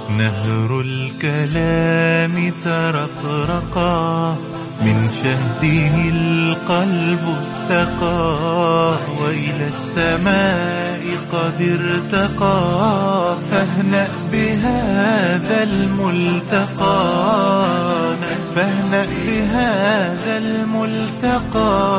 نهر الكلام ترقرقا، من شهده القلب استقى، وإلى السماء قد ارتقى، فاهنأ بهذا الملتقى، فاهنأ بهذا الملتقى.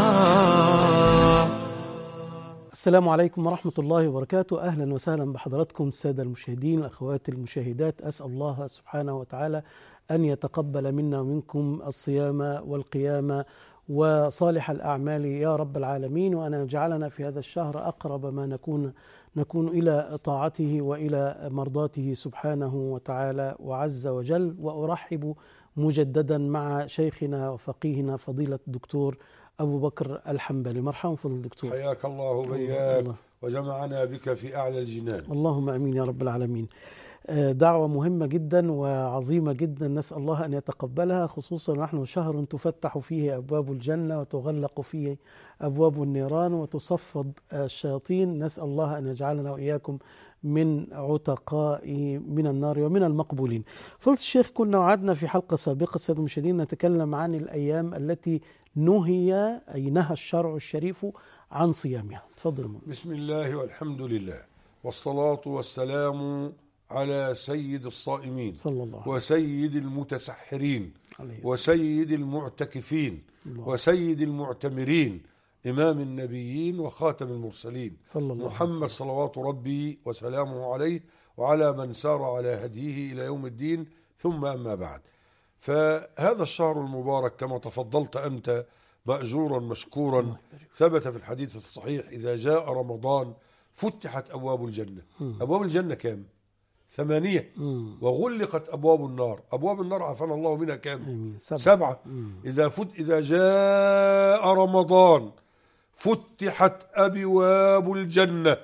السلام عليكم ورحمة الله وبركاته. أهلا وسهلا بحضراتكم السادة المشاهدين، الأخوات المشاهدات. أسأل الله سبحانه وتعالى أن يتقبل منا ومنكم الصيام والقيام وصالح الأعمال يا رب العالمين، وأن يجعلنا في هذا الشهر أقرب ما نكون إلى طاعته وإلى مرضاته سبحانه وتعالى وعز وجل. وأرحب مجددا مع شيخنا وفقيهنا فضيلة الدكتور أبو بكر الحنبلي. مرحبا فضل الدكتور. حياك الله وبياك وجمعنا بك في أعلى الجنان. اللهم أمين يا رب العالمين. دعوة مهمة جدا وعظيمة جدا، نسأل الله أن يتقبلها، خصوصا نحن شهر تفتح فيه أبواب الجنة وتغلق فيه أبواب النيران وتصفد الشياطين. نسأل الله أن يجعلنا وإياكم من عتقاء من النار ومن المقبولين. فضيلة الشيخ، كنا وعدنا في حلقة سابقة السادة المشاهدين نتكلم عن الأيام التي نهى الشرع الشريف عن صيامها. تفضل. بسم الله والحمد لله والصلاة والسلام على سيد الصائمين صلى الله وسيد المتسحرين وسيد المعتكفين وسيد المعتمرين، إمام النبيين وخاتم المرسلين محمد صلوات ربي وسلامه عليه وعلى من سار على هديه إلى يوم الدين، ثم أما بعد. فهذا الشهر المبارك كما تفضلت أنت مأجورا مشكورا، ثبت في الحديث الصحيح: إذا جاء رمضان فتحت أبواب الجنة. أبواب الجنة كام؟ 8. وغلقت أبواب النار. أبواب النار عافانا الله منها كام؟ 7. إذا جاء رمضان فتحت أبواب الجنة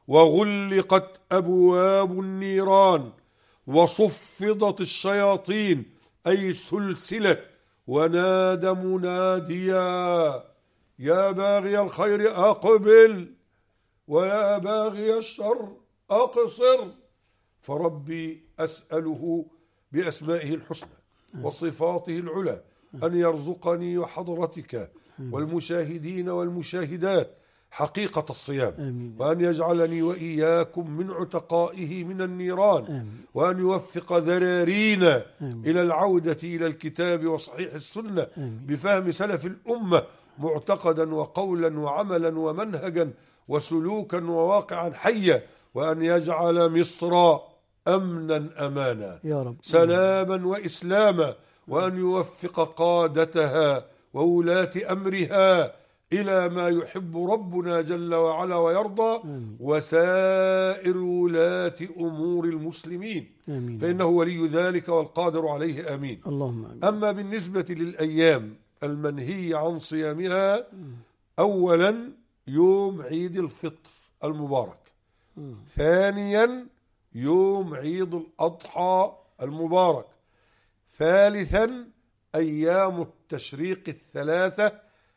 وغلقت أبواب النيران وصفدت الشياطين، أي سلسلة، ونادى مناديا: يا باغي الخير أقبل ويا باغي الشر أقصر. فربي أسأله بأسمائه الحسنى وصفاته العلى أن يرزقني وحضرتك والمشاهدين والمشاهدات حقيقة الصيام، وأن يجعلني وإياكم من عتقائه من النيران، وأن يوفق ذرارينا إلى العودة إلى الكتاب وصحيح السنة بفهم سلف الأمة، معتقدا وقولا وعملا ومنهجا وسلوكا وواقعا حيا، وأن يجعل مصر أمنا أمانا يا رب، سلاما وإسلاما، وأن يوفق قادتها وولاة أمرها إلى ما يحب ربنا جل وعلا ويرضى، وسائر ولاة أمور المسلمين، فإنه ولي ذلك والقادر عليه. آمين. اللهم. أما بالنسبة للأيام المنهي عن صيامها، أولا يوم عيد الفطر المبارك، ثانيا يوم عيد الأضحى المبارك، ثالثا أيام التشريق 3،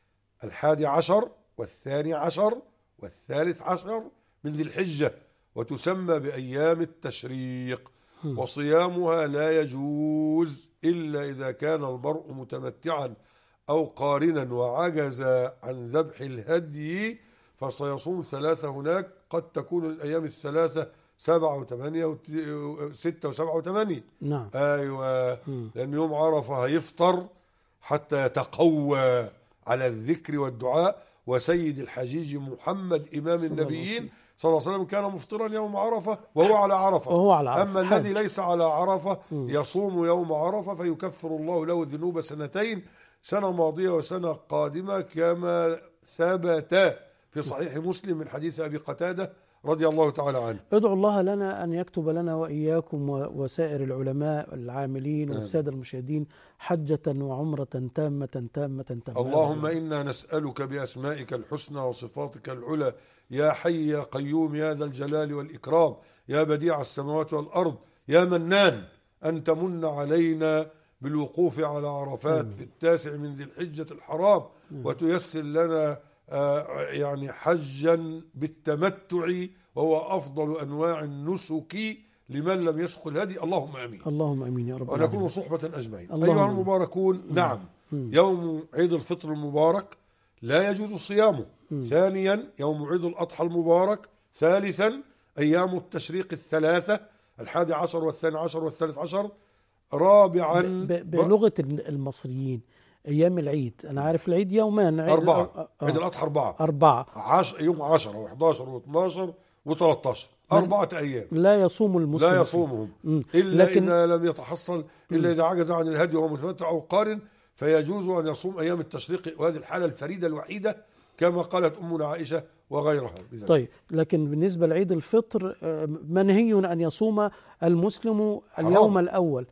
11 و12 و13 من ذي الحجة، وتسمى بأيام التشريق. وصيامها لا يجوز إلا إذا كان المرء متمتعا أو قارنا وعجز عن ذبح الهدي، فسيصوم 3 هناك. قد تكون الأيام الثلاثة 7 و8 و6 و7 و8. نعم. أيوة. لأن يوم عرفة هيفطر حتى يتقوى على الذكر والدعاء. وسيد الحجيج محمد إمام النبيين صلى الله عليه وسلم كان مفطرا يوم عرفة وهو على عرفة. أما الذي ليس على عرفة يصوم يوم عرفة فيكفر الله له الذنوب 2 سنة ماضية وسنة قادمة، كما ثبت في صحيح مسلم من حديث أبي قتادة رضي الله تعالى عنه. ادعو الله لنا أن يكتب لنا وإياكم وسائر العلماء العاملين والسادة المشاهدين حجة وعمرة تامة تامة. اللهم إنا نسألك بأسمائك الحسنى وصفاتك العلى، يا حي يا قيوم يا ذا الجلال والإكرام، يا بديع السماوات والأرض، يا منان، أن تمن علينا بالوقوف على عرفات في 9 من ذي الحجة الحرام، وتيسر لنا يعني حجا بالتمتع، وهو أفضل أنواع النسك لمن لم يسق الهدي، اللهم امين. اللهم امين يا رب ونكون العالمين. صحبة اجمعين. اللهم ايها آمين. المباركون، نعم، يوم عيد الفطر المبارك لا يجوز صيامه. ثانيا يوم عيد الاضحى المبارك. ثالثا ايام التشريق الثلاثة، 11 والثاني عشر والثالث عشر. رابعا بلغة المصريين أيام العيد، أنا عارف العيد يومان، أربعة. عيد الأضحى أربعة. يوم 10 و11 و12 و13، 4 أيام لا يصوم المسلم، لا يصومهم إلا إذا لم يتحصل، إلا إذا عجز عن الهدي وهو متمتع أو قارن، فيجوز أن يصوم أيام التشريق، وهذه الحالة الفريدة الوحيدة كما قالت أمنا عائشة وغيرها بذلك. طيب، لكن بالنسبة لعيد الفطر منهي أن يصوم المسلم اليوم الأول،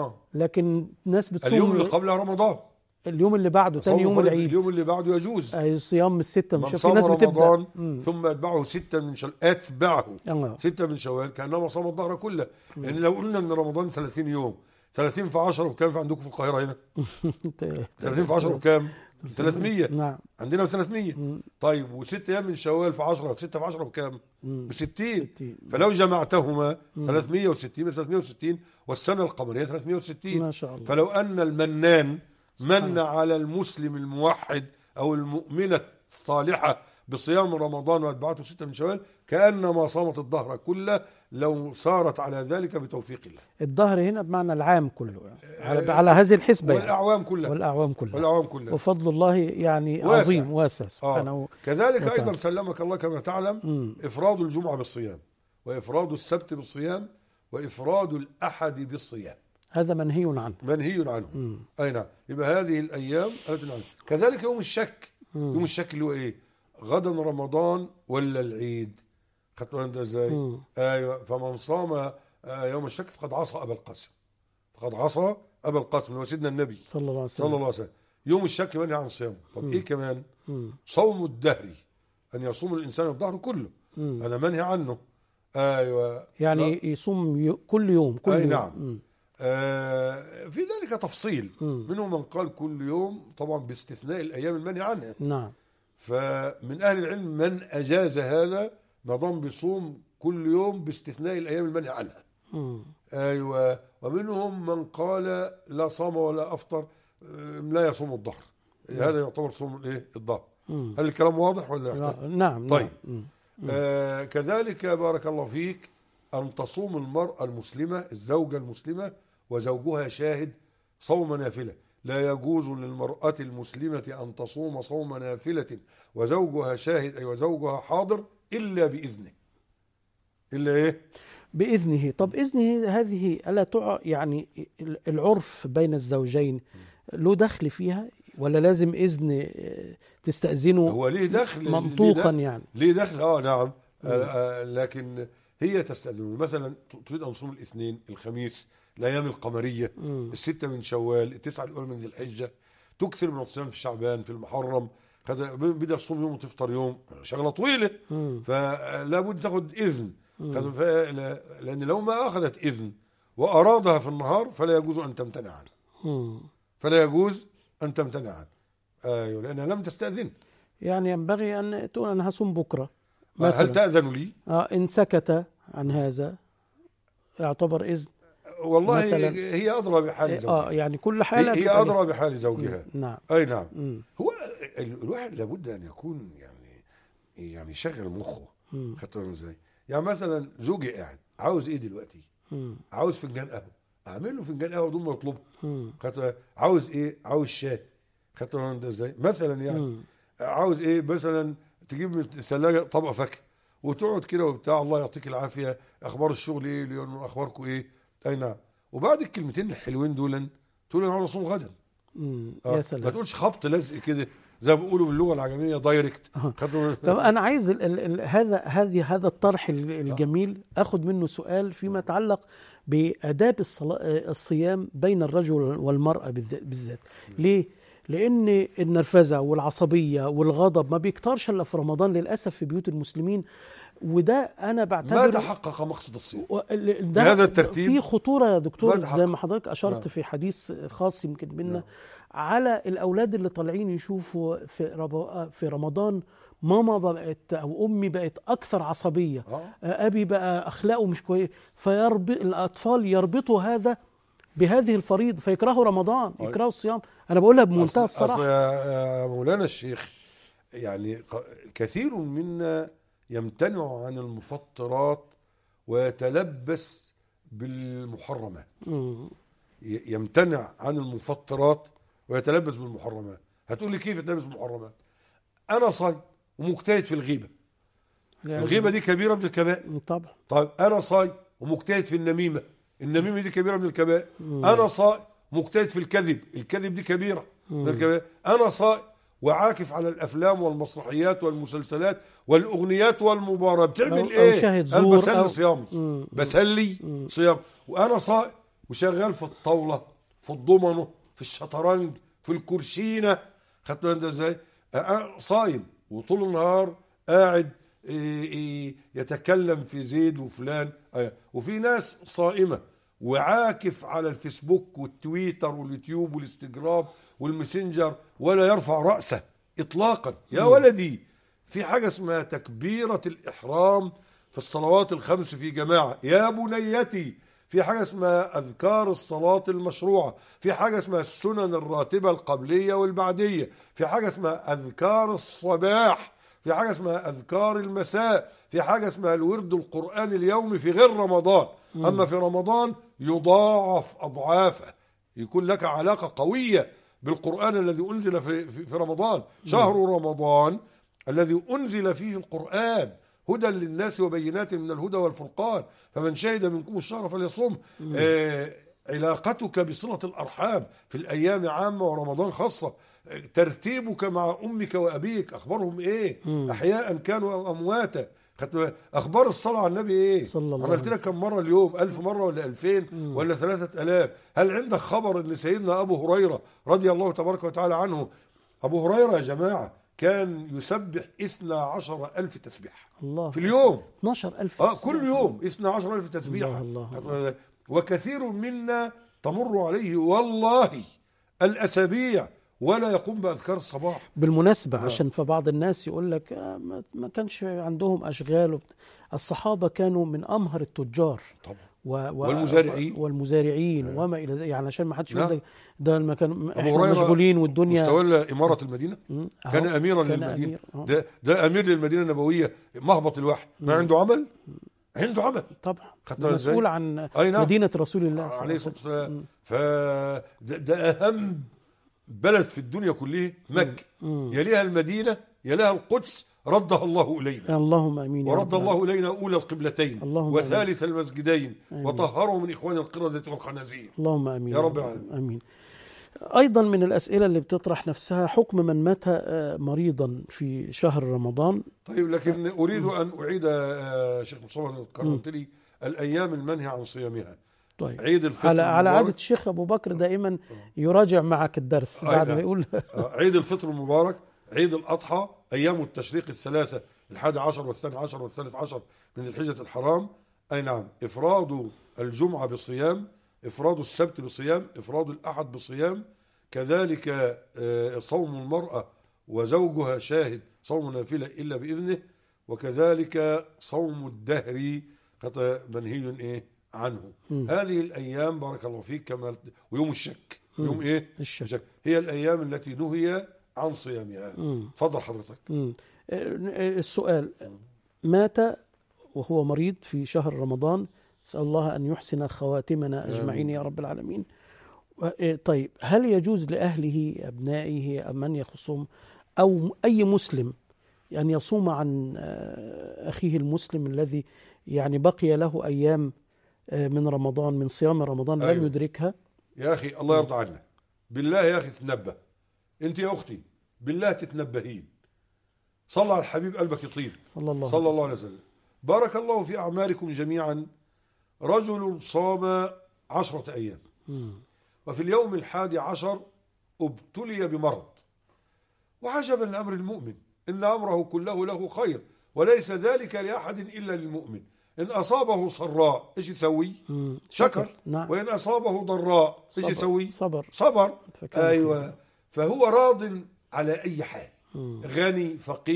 لكن الناس بتصوم اليوم اللي قبل رمضان، اليوم اللي بعده، ثاني يوم العيد، اليوم اللي بعده يجوز. صيام الستة، من في صام ناس رمضان بتبدأ ثم أتبعه 6 من شوال، 6 من شوال، كأنما صام الظهر كله. يعني لو قلنا أن رمضان 30 يوم، 30 في 10 بكام في عندكم في القاهرة هنا؟ 30 في 10 بكام؟ 300. نعم، عندنا 300. طيب و6 أيام من شوال في 10، 6 في 10 بكام؟ ب60. فلو جمعتهما 360 360، والسنة القمرية 360 ما شاء الله. فلو أن المنان من على المسلم الموحد أو المؤمنة الصالحة بصيام رمضان وأتبعته 6 من شوال، كأنما صامت الدهر كله لو صارت على ذلك بتوفيق الله. الدهر هنا بمعنى العام كله، يعني على هذه الحسبة، والأعوام كلها، والأعوام كلها، وفضل الله يعني واسع. عظيم واسع سبحانه. كذلك أيضا سلمك الله كما تعلم إفراد الجمعة بالصيام، وإفراد السبت بالصيام، وإفراد الأحد بالصيام، هذا منهي عنه، منهي عنه. أي نعم. يبقى هذه الأيام كذلك يوم الشك. يوم الشك اللي هو إيه؟ غدا رمضان ولا العيد؟ خدتوا انت ازاي؟ ايوه. فمن صام يوم الشك فقد عصى ابا القاسم، فقد عصى ابا القاسم اللي هو سيدنا النبي صلى الله عليه وسلم. يوم الشك منهي عن الصيام. طب ايه كمان؟ صوم الدهر، ان يصوم الانسان الدهر كله، هذا منهي عنه. ايوه، يعني يصوم كل يوم، كل يوم. نعم. في ذلك تفصيل، منهم من قال كل يوم، طبعا باستثناء الايام المنهي عنها. نعم. فمن اهل العلم من اجاز هذا ما دام بيصوم كل يوم باستثناء الايام المنهي عنها. ايوه. ومنهم من قال لا صام ولا افطر، لا يصوم الظهر، هذا يعتبر صوم الايه؟ الظهر. هل الكلام واضح ولا؟ نعم. طيب. كذلك بارك الله فيك ان تصوم المرأة المسلمة، الزوجة المسلمة وزوجها شاهد، صوم نافلة. لا يجوز للمرأة المسلمة ان تصوم صوم نافلة وزوجها شاهد، أي وزوجها حاضر، إلا بإذنه. إلا إيه؟ بإذنه. طب إذنه هذه ألا يعني العرف بين الزوجين له دخل فيها، ولا لازم إذن تستأذنه؟ هو ليه دخل منطوقا، يعني ليه دخل. نعم. لكن هي تستأذنه. مثلا تريد أن تصوم الاثنين، الخميس، الأيام القمرية، 6 من شوال، 9 الأول من ذي الحجة، تكثر من الصيام في شعبان، في المحرم، بدأ تصوم يوم وتفطر يوم، شغلة طويلة، فلا بد تاخد إذن. لأن لو ما أخذت إذن وأرادها في النهار فلا يجوز أن تمتنع عنه. فلا يجوز أن تمتنع عنه. أيوة، لأنها لم تستأذن. يعني ينبغي أن تقول أنا هصوم بكرة مثلا. هل تأذن لي؟ إن سكت عن هذا يعتبر إذن. والله هي أدرى بحال زوجها. يعني كل حالة هي أدرى بحال زوجها. نعم. أي نعم. هو الواحد لابد أن يكون يعني شغل مخه. خدتوا ازاي؟ يعني مثلا زوجي قاعد عاوز ايه دلوقتي؟ عاوز فنجان قهوه، اعمل له فنجان قهوه بدون ما يطلبه. عاوز ايه؟ عاوز شاي. خدتوا ازاي؟ مثلا يعني عاوز ايه؟ مثلا تجيب من الثلاجه طبق فاكهه وتقعد كده وبتاع، الله يعطيك العافيه، اخبار الشغل ايه اليوم، اخباركم ايه؟ اي نعم. وبعد الكلمتين الحلوين دول تقول انا عاوز اصوم غدا. يا سلام. ما تقولش خبط لزق كده زي ما بيقولوا باللغه العجميه دايركت. طب انا عايز هذا الطرح الجميل اخذ منه سؤال فيما يتعلق بآداب الصيام بين الرجل والمرأة بالذات. ليه؟ لأن النرفزة والعصبية والغضب ما بيكترش إلا في رمضان للأسف في بيوت المسلمين، وده أنا بعتبر ما تحقق مقصد الصيام بهذا الترتيب. في خطورة يا دكتور زي ما حضرتك أشرت في حديث خاص يمكن منا على الأولاد اللي طالعين يشوفوا في رمضان ماما بقت أو أمي بقت أكثر عصبية، أبي بقى أخلاقه مش كويس، الأطفال يربطوا هذا بهذه الفريضة فيكرهوا رمضان، يكرهوا الصيام. أنا بقولها بمنتهى الصراحة. أصل يا مولانا الشيخ، يعني كثير منا يمتنع عن المفطرات ويتلبس بالمحرمات. يمتنع عن المفطرات ويتلبس بالمحرمات. هتقول لي كيف يتلبس بالمحرمات؟ أنا صايم ومجتهد في الغيبة. الغيبة دي كبيرة من الكبائر طبعا. طيب أنا صايم ومجتهد في النميمة. النميمة دي كبيرة من الكبائر. أنا صايم مجتهد في الكذب. الكذب دي كبيرة من الكبائر. أنا صايم وعاكف على الأفلام والمسرحيات والمسلسلات والأغنيات والمباراة. بتعمل إيه؟ أنا بسلي صيامي، بسلي صيام، وأنا صايم وشغال في الطاولة، في الضمنه، في الشطرنج، في الكرشينة. خدتوا ده ازاي؟ صايم وطول النهار قاعد يتكلم في زيد وفلان. وفي ناس صائمة وعاكف على الفيسبوك والتويتر واليوتيوب والانستجرام والماسنجر ولا يرفع رأسه إطلاقا. يا ولدي، في حاجة اسمها تكبيرة الإحرام في الصلوات الخمس في جماعة. يا بنيتي، في حاجة اسمها أذكار الصلاة المشروعة، في حاجة اسمها السنن الراتبة القبلية والبعدية، في حاجة اسمها أذكار الصباح، في حاجة اسمها أذكار المساء، في حاجة اسمها الورد القرآن اليومي في غير رمضان. أما في رمضان يضاعف أضعافه، يكون لك علاقة قوية بالقرآن الذي أنزل في رمضان. شهر رمضان الذي أنزل فيه القرآن هدى للناس وبينات من الهدى والفرقان، فمن شهد منكم الشهر فليصم. علاقتك بصلة الأرحام في الأيام عامة ورمضان خاصة. ترتيبك مع أمك وأبيك، أخبارهم إيه؟ أحياء كانوا أو أمواتا. أخبار الصلاة على النبي إيه؟ عملت لك كم مرة اليوم؟ 1000 مرة ولا 2000 ولا 3000؟ هل عندك خبر أن سيدنا أبو هريرة رضي الله تبارك وتعالى عنه، أبو هريرة يا جماعة كان يسبح 12,000 تسبيح الله في اليوم. 12,000 كل يوم 12,000 تسبيح. وكثير منا تمر عليه والله الأسابيع ولا يقوم بأذكار الصباح. بالمناسبة عشان فبعض الناس يقول لك ما كانش عندهم أشغال. الصحابة كانوا من أمهر التجار طبعا والمزارعين وما إلى ذلك، يعني عشان ما حدش يقول ده ما كان مشغولين والدنيا. مستولى إمارة المدينة، كان أميرا للمدينة. ده أمير للمدينة النبوية، مهبط الوحي. ما عنده عمل؟ عنده عمل طبعا، مسؤول عن مدينة رسول الله عليه الصلاة والسلام. فده أهم بلد في الدنيا كلها، مكة، يليها المدينة، يليها القدس، ردها الله إلينا اللهم أمين. ورد الله إلينا أولى القبلتين وثالث المسجدين وطهروا من إخوان القردة والخنازير. اللهم أمين يا رب العالمين. أمين. أيضا من الأسئلة اللي بتطرح نفسها حكم من مات مريضا في شهر رمضان. طيب، لكن أريد أن أعيد شيخ مصطفى قلت لي الأيام المنهي عن صيامها. طيب، عيد الفطر على عادة الشيخ أبو بكر دائما يراجع معك الدرس بعد ما يقول عيد الفطر المبارك، عيد الأضحى، أيام التشريق الثلاثة، 11 والثاني عشر والثالث عشر من الحجة الحرام. أي نعم، إفراد الجمعة بصيام، إفراد السبت بصيام، إفراد الأحد بصيام، كذلك صوم المرأة وزوجها شاهد صوم نافلة إلا بإذنه، وكذلك صوم الدهر منهي عنه. هذه الأيام بارك الله فيك كما ويوم الشك، يوم إيه؟ الشك، هي الأيام التي نهي عن صيامها. تفضل حضرتك. السؤال، مات وهو مريض في شهر رمضان، أسأل الله أن يحسن خواتمنا أجمعين يا رب العالمين. طيب، هل يجوز لأهله أبنائه أم من يخصهم أو أي مسلم أن يصوم عن أخيه المسلم الذي يعني بقي له أيام من رمضان، من صيام رمضان لم يدركها؟ يا أخي الله يرضى عنك، بالله يا أخي تتنبه. أنت يا أختي بالله تتنبهين. صلى على الحبيب قلبك يطيب صلى الله عليه وسلم. بارك الله في أعمالكم جميعا. رجل صام 10 أيام وفي اليوم 11 ابتلي بمرض. وعجبا لأمر المؤمن، إن أمره كله له خير وليس ذلك لأحد إلا للمؤمن. إن أصابه سراء إيش يسوي؟ شكر. نعم. وإن أصابه ضراء إيش يسوي؟ صبر. أيوة. فهو راض على أي حال، غني فقير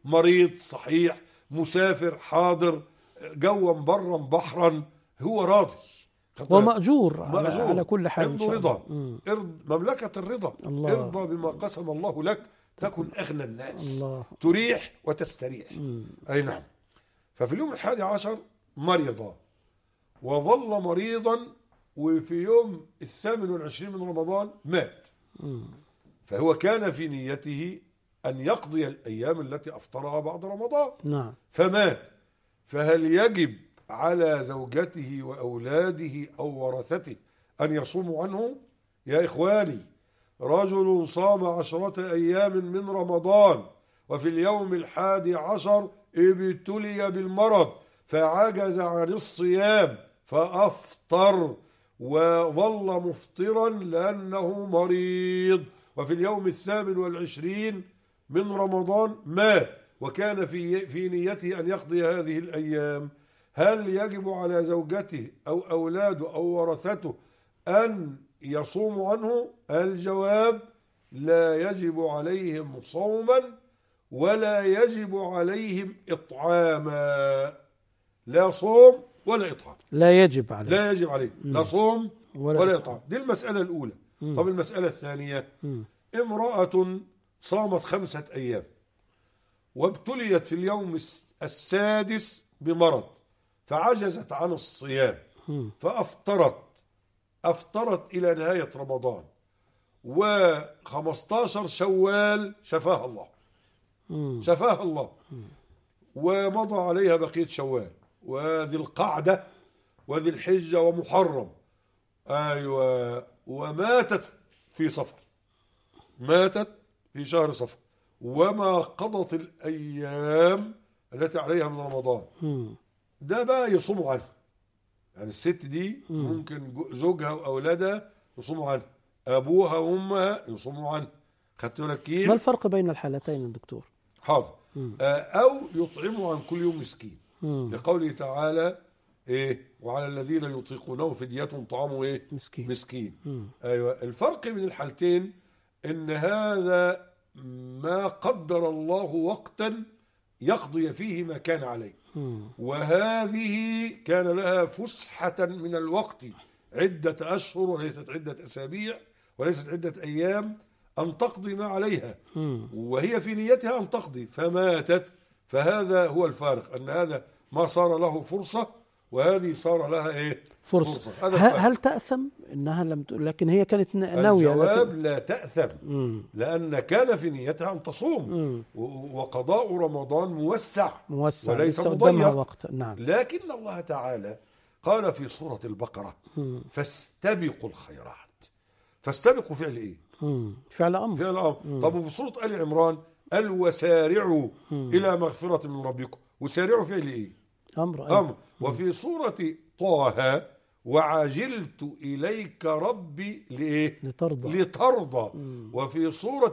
مريض صحيح مسافر حاضر جوا برا بحرا هو راضي ومأجور على كل حال. عنده رضا. مملكة الرضا. الله. ارضى بما قسم الله لك تكن أغنى الناس. الله. تريح وتستريح. أي نعم. ففي اليوم 11 مرض وظل مريضا، وفي يوم 28 من رمضان مات. فهو كان في نيته أن يقضي الأيام التي أفطرها بعد رمضان. نعم. فمات. فهل يجب على زوجته وأولاده أو ورثته أن يصوموا عنه؟ يا إخواني، رجل صام 10 أيام من رمضان وفي اليوم 11 ابتلي بالمرض فعجز عن الصيام فأفطر وظل مفطرا لأنه مريض، وفي اليوم 28 من رمضان مات وكان في نيته أن يقضي هذه الأيام. هل يجب على زوجته أو أولاده أو ورثته أن يصوموا عنه؟ الجواب: لا يجب عليهم صوما ولا يجب عليهم إطعاما. لا صوم ولا إطعام. لا يجب عليه. لا يجب عليه لا صوم ولا إطعام. دي المسألة الأولى. طب المسألة الثانية: امرأة صامت 5 أيام وابتليت في اليوم 6 بمرض فعجزت عن الصيام أفطرت إلى نهاية رمضان، و15 شوال شفاها الله ومضى عليها بقية شوال وذي القعدة وذي الحجة ومحرم. أيوة. وماتت في صفر، ماتت في شهر صفر وما قضت الأيام التي عليها من رمضان. ده بقى يصوموا عنها. يعني الست دي ممكن زوجها وأولادها يصوموا عنها، أبوها وأمها يصوموا عنها. خدت بالك كيف؟ ما الفرق بين الحالتين يا دكتور؟ حاضر. أو يطعموا عن كل يوم مسكين، لقوله تعالى: إيه؟ وعلى الذين يطيقونه فدية طعام إيه؟ مسكين. أيوة. الفرق بين الحالتين إن هذا ما قدر الله وقتا يقضي فيه ما كان عليه، وهذه كان لها فسحة من الوقت، عدة أشهر وليست عدة أسابيع وليست عدة أيام، أن تقضي ما عليها، وهي في نيتها أن تقضي فماتت. فهذا هو الفارق، أن هذا ما صار له فرصة وهذه صار لها إيه؟ فرصة. هل تأثم إنها لكن هي كانت ناوية؟ الجواب: لا تأثم، لأن كان في نيتها أن تصوم، وقضاء رمضان موسع وليس مضيق. وقت. نعم. لكن الله تعالى قال في سورة البقرة: فاستبقوا الخيرات. فاستبقوا فعل إيه؟ فعل أمر. طب وفي سورة آل عمران قال: وسارعوا إلى مغفرة من ربكم. وسارعوا فعل إيه؟ أمر. وفي سورة طه: وعجلت إليك ربي لإيه؟ لترضى. وفي سورة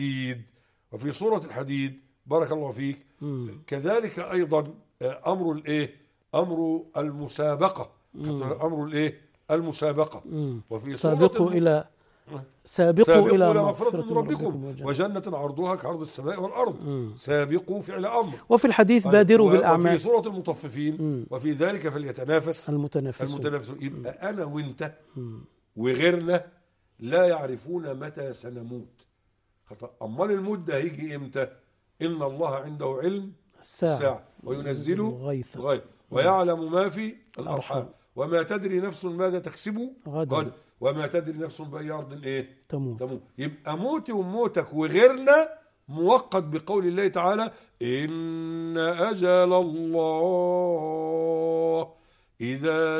الحديد بارك الله فيك كذلك أيضا أمر الإيه؟ أمر المسابقة. أمر الإيه؟ المسابقة. وفي سورة سابقوا إلى مغفرة من ربكم وجنة عرضها كعرض السماء والأرض. سابقوا فعل أمر. وفي الحديث بادروا بالأعمال. وفي سورة المطففين: وفي ذلك فليتنافس المتنافسون. يبقى أنا وإنت وغيرنا لا يعرفون متى سنموت. أمال الموت ده هيجي إمتى؟ إن الله عنده علم الساعة وينزل غيث ويعلم ما في الأرحام وما تدري نفس ماذا تكسب غدا وما تدري نفس بأي أرض إيه؟ تموت. يبقى موتي وموتك وغيرنا موقت بقول الله تعالى: إن أجل الله إذا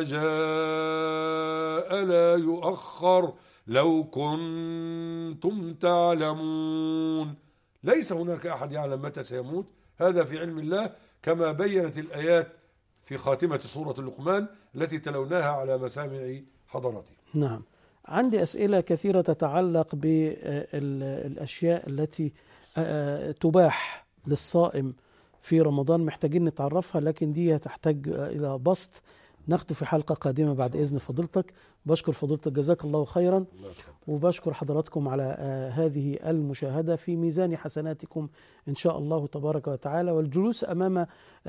جاء لا يؤخر لو كنتم تعلمون. ليس هناك أحد يعلم متى سيموت، هذا في علم الله، كما بينت الآيات في خاتمة سورة اللقمان التي تلوناها على مسامع حضراتي. نعم. عندي أسئلة كثيرة تتعلق بالأشياء التي تباح للصائم في رمضان، محتاجين نتعرفها، لكن دي تحتاج إلى بسط ناخده في حلقة قادمة بعد إذن فضيلتك. بشكر فضيلتك، جزاك الله خيرا. وبشكر حضراتكم على هذه المشاهدة في ميزان حسناتكم إن شاء الله تبارك وتعالى. والجلوس أمام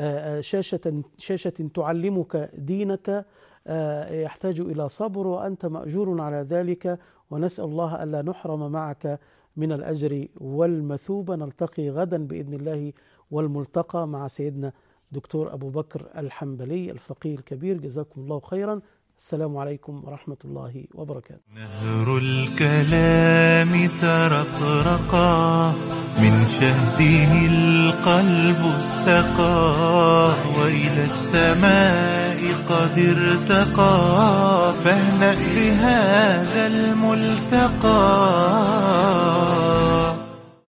شاشة تعلمك دينك يحتاج إلى صبر، وأنت مأجور على ذلك، ونسأل الله ألا نحرم معك من الأجر والمثوبة. نلتقي غدا بإذن الله، والملتقى مع سيدنا دكتور أبو بكر الحنبلي الفقيه الكبير. جزاكم الله خيرا. السلام عليكم ورحمة الله وبركاته. نهر الكلام ترقرقا، من شهده القلب استقى، وإلى السماء قد ارتقى، فاهنأ بهذا الملتقى.